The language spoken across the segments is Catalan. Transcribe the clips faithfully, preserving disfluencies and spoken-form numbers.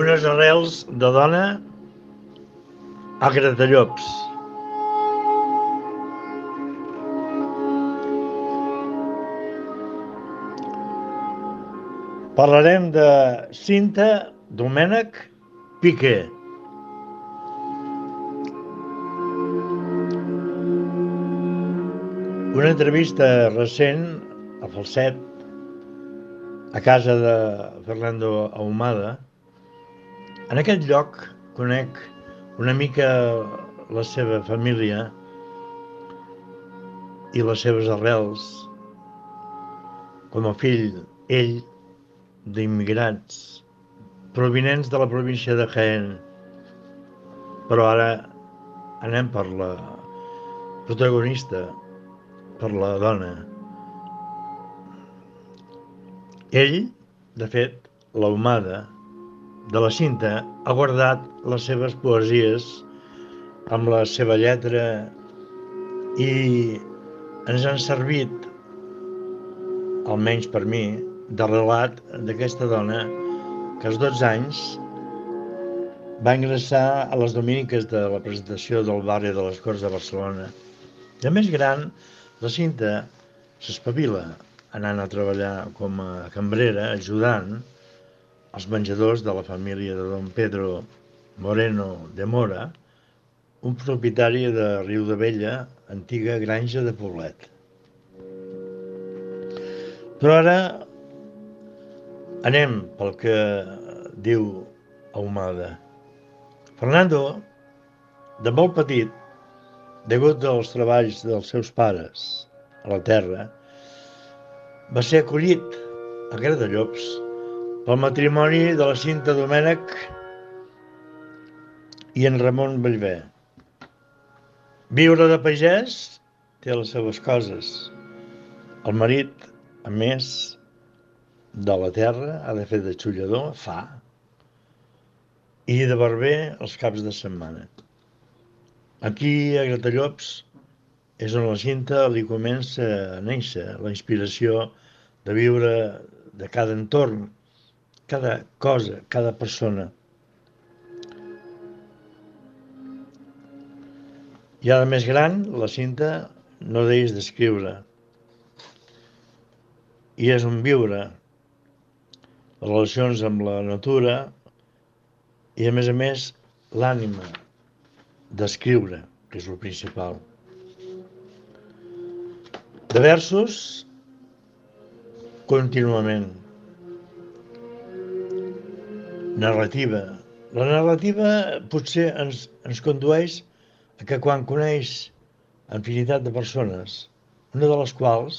Unes arrels de dona a Gratallops. Parlarem de Cinta Domènech Piqué. Una entrevista recent a Falset, a casa de Fernando Ahumada. En aquest lloc conec una mica la seva família i les seves arrels com a fill, ell, d'immigrants provinents de la província de Jaén. Però ara anem per la protagonista, per la dona. Ell, de fet, l'Ahumada de la Cinta, ha guardat les seves poesies amb la seva lletra i ens han servit, almenys per mi, de relat d'aquesta dona que als dotze anys va ingressar a les dominiques de la presentació del barri de les Corts de Barcelona. De més gran, la Cinta s'espavila anant a treballar com a cambrera, ajudant als menjadors de la família de don Pedro Moreno de Mora, un propietari de Riudabella, antiga granja de Poblet. Però ara anem pel que diu Ahumada. Fernando, de molt petit, degut dels treballs dels seus pares a la terra, va ser acollit a Gratallops pel matrimoni de la Cinta Domènech i en Ramon Bellver. Viure de pagès té les seves coses. El marit, a més de la terra, ha de fer de xullador, fa, i de barber els caps de setmana. Aquí, a Gratallops, és on la Cinta li comença a néixer la inspiració de viure de cada entorn, cada cosa, cada persona. Ja de més gran, la Cinta no deix d'escriure. I és un viure, les relacions amb la natura i, a més a més, l'ànima d'escriure, que és el principal. De versos, contínuament. Narrativa. La narrativa potser ens, ens condueix a que quan coneix infinitat de persones, una de les quals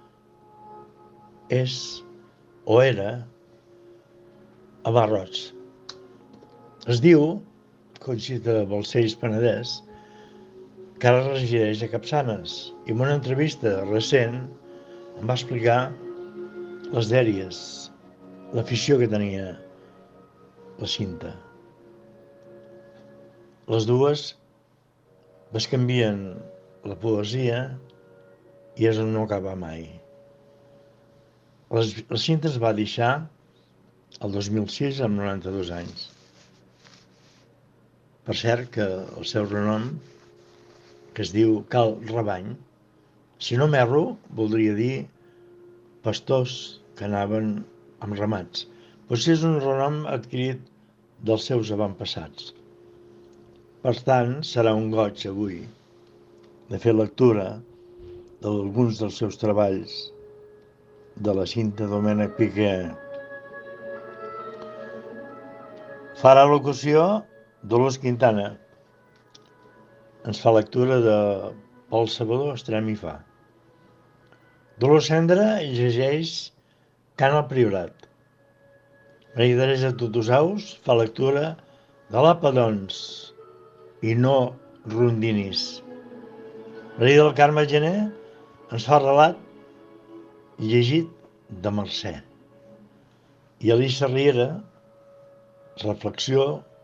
és o era Abà Roig. Es diu, Conxita Balcells Penedès, que ara resideix a Capçanes, i en una entrevista recent em va explicar les dèries, l'afició que tenia la Cinta. Les dues bescanvien la poesia i és on no acaba mai. Les, la Cinta es va deixar el dos mil sis amb noranta-dos anys. Per cert que el seu renom, que es diu Cal Rabany, si no m'erro, voldria dir pastors que anaven amb ramats. Potser és un renom adquirit dels seus avantpassats. Per tant, serà un goig avui de fer lectura d'alguns dels seus treballs de la Cinta Domènech Piqué. Farà locució Dolors Quintana. Ens fa lectura de Pol Salvador Estrem i Fa. Dolors Cendra llegeix Cant al Priorat. Maria Teresa Tutusaus fa lectura de l'Apa d'Ons i no rondinis. Maria del Carme Gené ens fa relat llegit de Mercè. I Elisa Riera, reflexió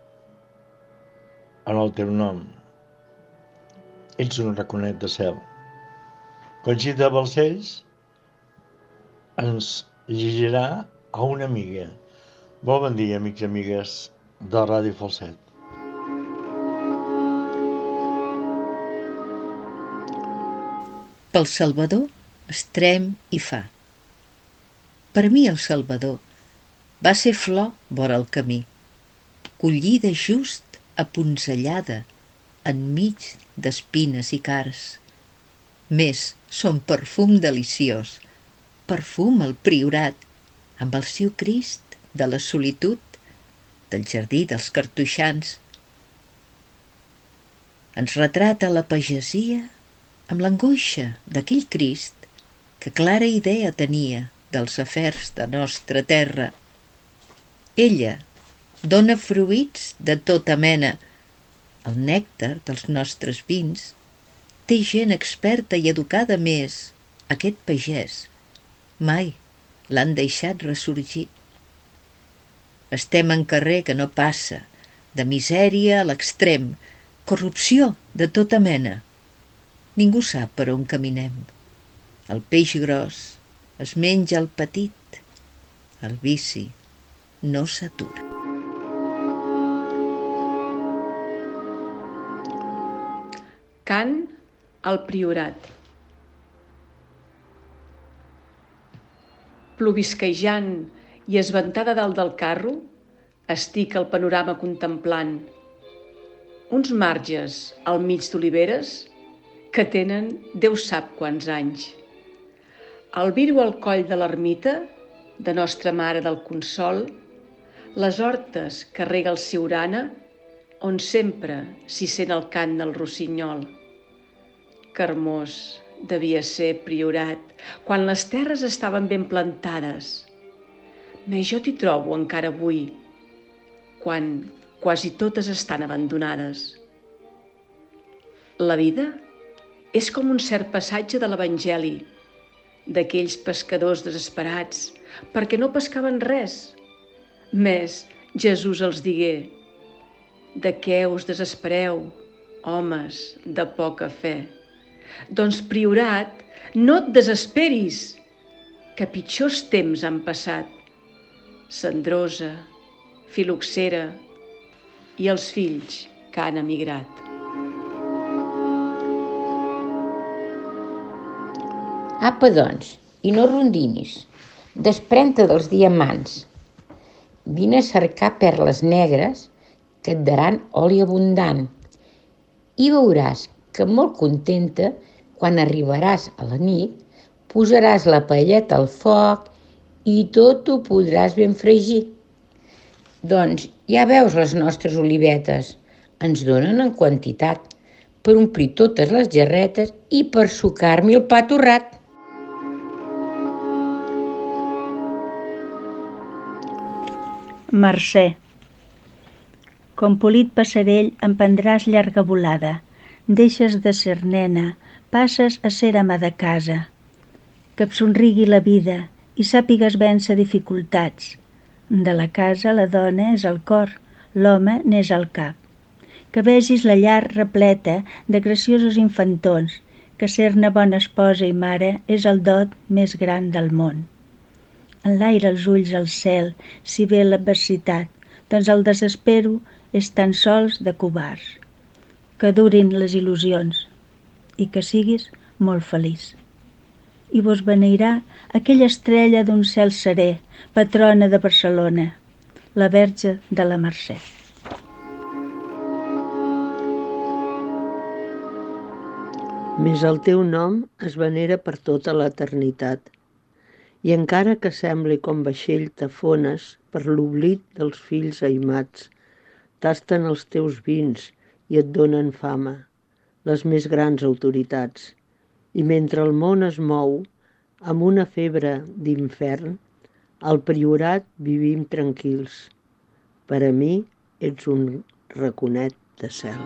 en el teu nom. Ets un raconet de cel. Conxita Balcells ens llegirà a una amiga. Molt bon dia, amics i amigues. de Ràdio Falset. Pel Salvador estrem i fa. Per mi el Salvador va ser flor vora el camí, collida just apunzellada enmig d'espines i cars. Més son perfum deliciós, perfum el Priorat, amb el seu Crist de la solitud, del jardí dels cartoixans. Ens retrata la pagesia amb l'angoixa d'aquell Crist que clara idea tenia dels afers de nostra terra. Ella dona fruits de tota mena, el nèctar dels nostres vins. Té gent experta i educada més, aquest pagès. Mai l'han deixat ressorgir. Estem en carrer que no passa, de misèria a l'extrem, corrupció de tota mena. Ningú sap per on caminem. El peix gros es menja el petit. El vici no s'atura. Cant al Priorat. Plovisquejant i esventada dalt del carro, estic el panorama contemplant. Uns marges al mig d'oliveres que tenen Déu sap quants anys. El viru al coll de l'ermita, de Nostra Mare del Consol, les hortes que rega el Siurana, on sempre s'hi sent el cant del rossinyol. Que hermós devia ser Priorat, quan les terres estaven ben plantades. Més jo t'hi trobo encara avui, quan quasi totes estan abandonades. La vida és com un cert passatge de l'Evangeli, d'aquells pescadors desesperats perquè no pescaven res. Més Jesús els digué: de què us desespereu, homes de poca fe? Doncs, Priorat, no et desesperis, que pitjors temps han passat. Cendrosa, Filoxera i els fills que han emigrat. Apa, doncs, i no rondinis, desprèn-te dels diamants. Vine a cercar perles negres que et daran oli abundant i veuràs que molt contenta, quan arribaràs a la nit, posaràs la paelleta al foc i tot ho podràs ben fregir. Doncs ja veus les nostres olivetes, ens donen en quantitat per omplir totes les gerretes i per sucar-m'hi el pa torrat. Mercè. Com polit passarell em prendràs llarga volada. Deixes de ser nena, passes a ser ama de casa. Que et somrigui la vida i sàpigues vèncer dificultats. De la casa la dona és el cor, l'home n'és el cap. Que vegis la llar repleta de graciosos infantons, que ser-ne bona esposa i mare és el dot més gran del món. Enlaira els ulls al cel, si ve l'adversitat, doncs el desespero és tan sols de covards. Que durin les il·lusions i que siguis molt feliç. I vos beneirà aquella estrella d'un cel serè, patrona de Barcelona, la Verge de la Mercè. Més el teu nom es venera per tota l'eternitat, i encara que sembli com vaixell t'afones per l'oblit dels fills aimats, tasten els teus vins i et donen fama, les més grans autoritats. I mentre el món es mou amb una febre d'infern, al Priorat vivim tranquils. Per a mi ets un raconet de cel.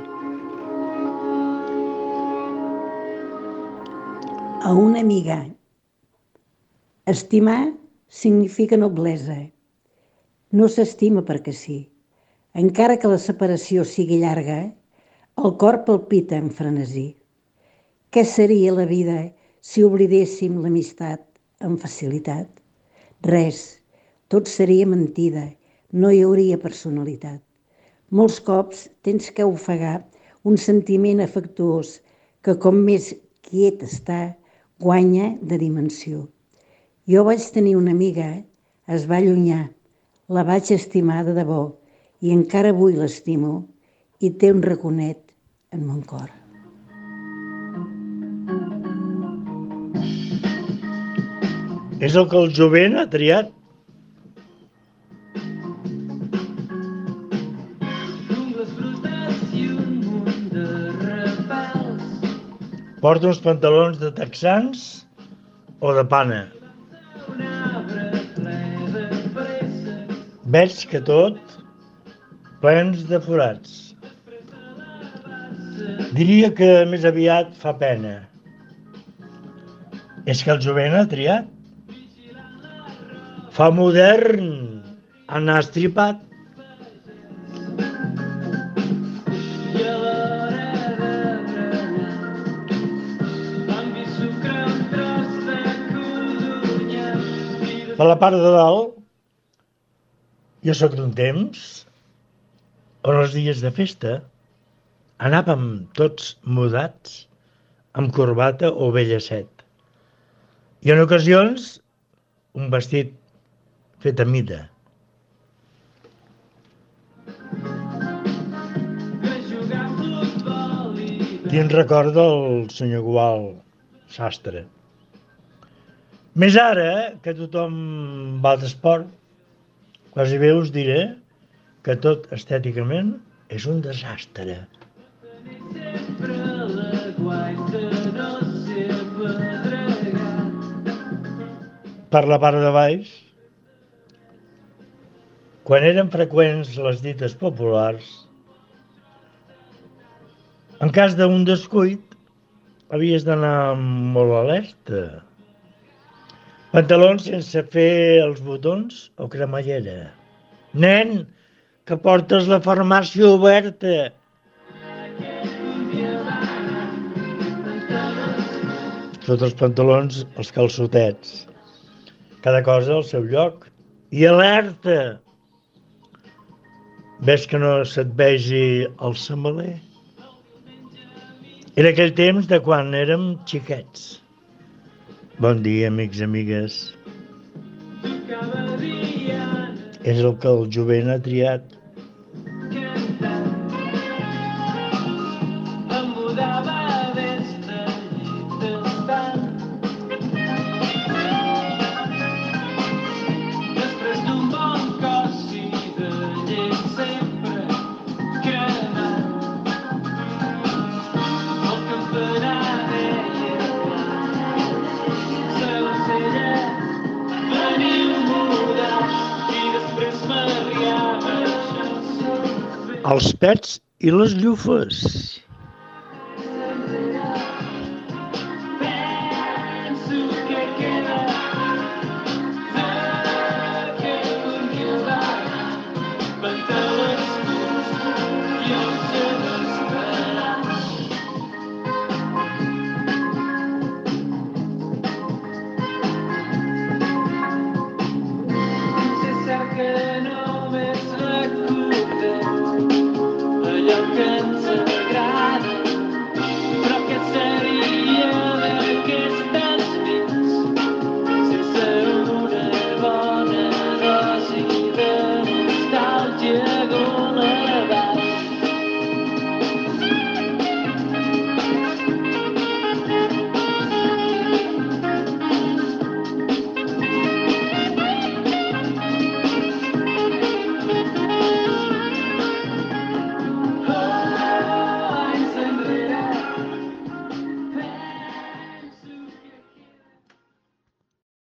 A una amiga. Estimar significa noblesa. No s'estima perquè sí. Encara que la separació sigui llarga, el cor palpita en frenesí. Què seria la vida si oblidéssim l'amistat amb facilitat? Res, tot seria mentida, no hi hauria personalitat. Molts cops tens que ofegar un sentiment afectuós que, com més quiet està, guanya de dimensió. Jo vaig tenir una amiga, es va allunyar, la vaig estimar de debò i encara avui l'estimo i té un raconet en mon cor. És el que el jovent ha triat. Porta uns pantalons de texans o de pana. Veig que tot plens de forats. Diria que més aviat fa pena. És que el jovent ha triat. Fa modern anar estripat. Per la part de dalt, jo sóc d'un temps on els dies de festa anàvem tots mudats amb corbata o vellacet. I en ocasions un vestit fet a mida. Quin recorda el senyor Gual, sastre. Més ara, que tothom va d'esport, quasi bé us diré que tot estèticament és un desastre. Per la part de baix, quan eren freqüents les dites populars, en cas d'un descuit, havies d'anar molt alerta. Pantalons sense fer els botons o cremallera. Nen, que portes la farmàcia oberta. Sota els pantalons, els calçotets. Cada cosa al seu lloc. I alerta! Ves que no se't vegi el semaler? Era aquell temps de quan érem xiquets. Bon dia, amics i amigues. És el que el jovent ha triat. Els pets i les llufes.